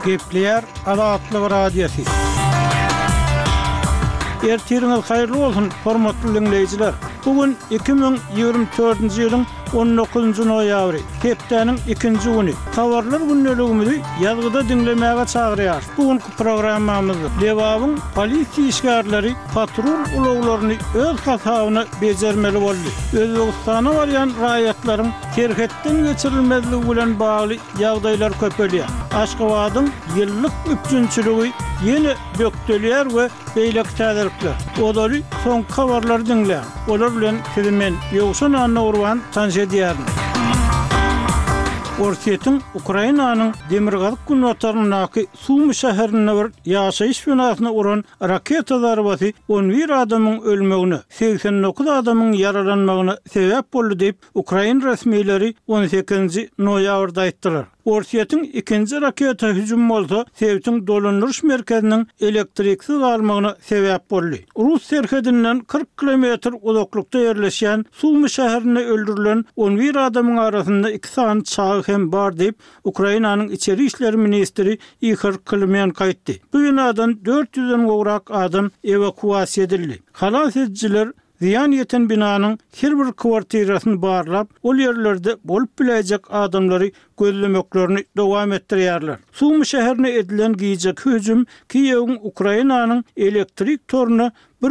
Gepler Adatlyk radiosu. Ertiriňiz haýyrly bolsun, hormatly dinleýijiler. Bugün 2024-nji ýylyň 19-njy noýabry, hepdeniň 2-nji güni. Habarlar günneligimizi ýazgyda dinlemäge çagyrýar. Bugünkü programmamyzda Lewabyň polisiýa işgärleri patrul ulaglaryny öz hasabyna bejermeli boldy. Özbegistana barýan raýatlaryň terhetden geçirilmezligi bilen bagly ýagdaýlar köpelýär. Aşgabatyň ýyllyk üçinçiligi ýene dökdelýär we beýlek täzelikler. Odary soňky habarlary dinleýär. Olar bilen men ýogşan anna urwan tanşedýärdim. Orsiýetiň Ukrainanyň demirgazyk günwatarynyňky Sumy şäherine bir ýaşaýyş binasyna uran raketa zarbasy 11 adamyň ölmegine, 89 adamyň yaralanmagyna sebäp boldy diýip Ukraina resmiýetleri 18-nji noýabrda aýtdylar. Orsiýetiň ikinji raketa hüjüm bolsa, Sevtiň dolandyryş merkeziniň elektriksiz galmagyna sebäp boldy. Rus serhedinden 40 kilometr uzaklykda ýerleşen Sumy şäherine öldürilen 11 adamyň arasynda 2 san çağı hem bar diýip Ukrainanyň içeri işleri ministri Ihor Klimenko aýtdy. Bu binadan 400-den gowrak adam evakuasiýa edildi. Halas ediciler ziyan yeten binanyň her bir kwartirasyny barlap, ol ýerlerde bolup biläjek adamlary gözlemeklerini dowam etdirýärler. Sumy şäherine edilen giýjek hüjüm Kiýewiň Ukrainanyň elektrik toruna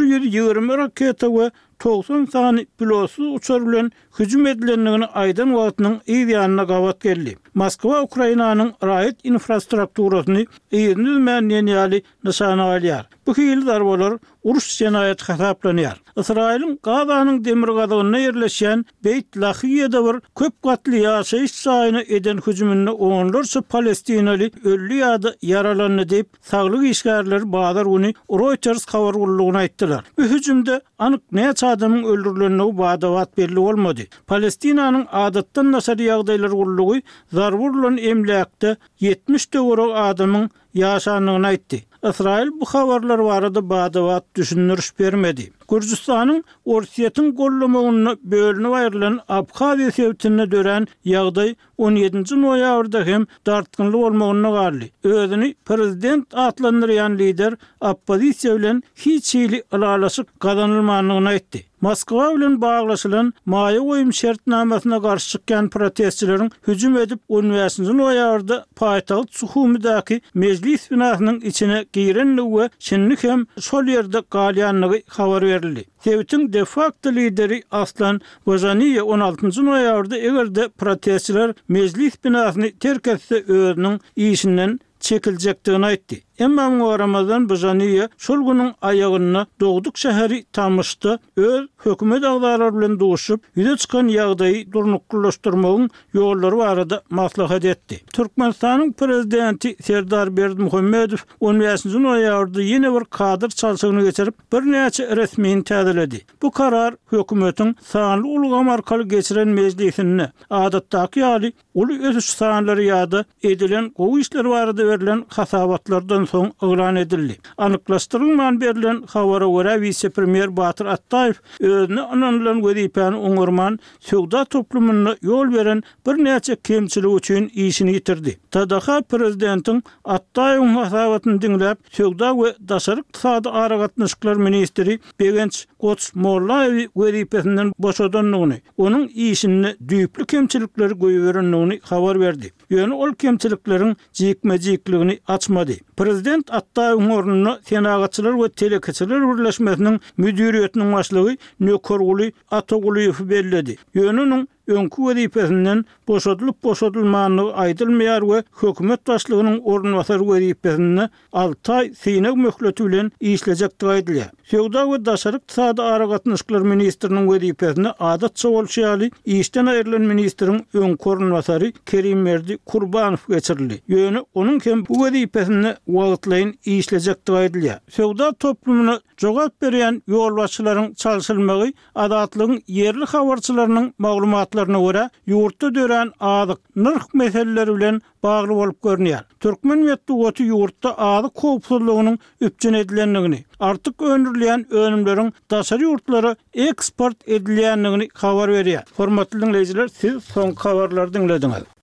120 raketa we 90 sany pilotsuz uçar bilen hüjüm edilenligini aýdan wagtynyň ýa-ýanyna gawat geldi. Moskwa Ukrainanyň raýat infrastrukturasyny ýerlenmän ýaly nişana alýar. Bu hili darbalar uruş jenaýaty hesaplanýar. Israýlyň Gazanyň demir gazygyna ýerleşen Beyt Lahiýede bir köp gatly ýaşaýyş saýyny eden hüjüminde onlarça Palestinaly öldü ýa-da yaralandy diýip saglyk işgärleri bazar güni Reuters habar gullugyna aýtdylar. Bu hüjümde anyk näçe adamyň öldürilenligi bada-bat belli bolmady. Palestinanyň adatdan nasar ýagdaýlar gullugy zarburlan emlekde 70 döwrak adamyň ýaşanlygyny aýtdy. Israil bu habarlar barada bada-bat düşündürüş bermedi. Gürjistanyň Orsiýetiň gollamagyna bölünip aýrylan Abhaziýa sewtine dören ýagdaý 17-nji noýabrda hem dartgynly bolmagyna garly. Özüni prezident atlandyrýan lider oppozisiýa bilen hiç ýyly alalaşyk gazanylmagyny aýtdy. Moskwa bilen baglaşylan maýa goýum şertnamasyna garşy çykkan protestçileriň hüjüm edip 15-nji noýabrda paýtagyt Suhumydaky mejlis binasynyň içine girenligi we şenlik hem şol ýerde galýanlygy habar berildi. Sevtiň de facto lideri Aslan Bojaniýa 16-njy noýabrda egerde protestçiler mejlis binasyny terk etse özüniň işinden çekiljekdigini aýtdy. Emma Ramazan Bojaniýa şol güniň aýagyna Dogduk şäheri tamışdy, öz hökümet agdarlary bilen duşup, ýüze çykan ýagdaýy durnuklaşdyrmagyň ýollary barada maslahat etdi. Türkmenistanyň prezidenti Serdar Berdimuhammedow 15-nji noýabrda ýene bir kadr çalşygyny geçirip bir näçe resmiýini täzeledi. Bu karar hökümetiň sanly ulgam arkaly geçiren mejlisinde adatdaky ýaly uly ösüş sanlary ýa-da edilen gowy işler barada berilen hasabatlardan soň ýylan edildi. Anyklaşdyrylmayan berilen habara görä vice-premier Batyr Attaýew özüne ananylan wezipany oňarman söwda toplumyna ýol beren bir näçe kemçilik üçin işini ýitirdi. Tadaha prezidentiň Attaýewiň hasabatyny dinläp, söwda we daşary ykdysady aragatnaşyklar ministri Begenç Goçmollaýew wezipesinden boşadanlygyny, onuň işine düýpli kemçilikleri goýberenligini habar berdi. Ýöne ol kemçilikleriň jikme-jikligini açmady. Prezident Attaýewiň ornuny senagatçylar we telekeçiler birleşmesiniň müdiriýetiniň başlygy Nökerguly Ataguliýew belledi. Ýöne öňkü wezipesinden boşadylmanyny aýdylmaýar we hökümet başlygynyň ornwasary wezipesini 6 aý synak möhleti bilen işlejekdi aýdylýar. Söwda we daşary ykdysady aragatnaşyklar ministriniň wezipesini adatça bolşaly işden aýrylan ministriň öňkü ornwasary Kerim Merdi Kurbanow geçirildi. Ýöne onuň hem bu wezipesini wagtlaýyn işlejekdi aýdylýar. Söwda toplumyna jogap berýän ýolbaşçylaryň çalşylmagy adatlygyň yerli habarçylarynyň maglumatlaryna görä ýurtda dören azyk nyrk meseleleri bilen bagly bolup görnýär. Türkmen medeniýeti ýurtda azyk howpsuzlygynyň üpjün edilenligini, artyk öndürilen önümleriň daşary ýurtlara eksport edilýänligini habar berýär. Hormatly dinleýijiler, siz soňky habarlary dinlediňiz.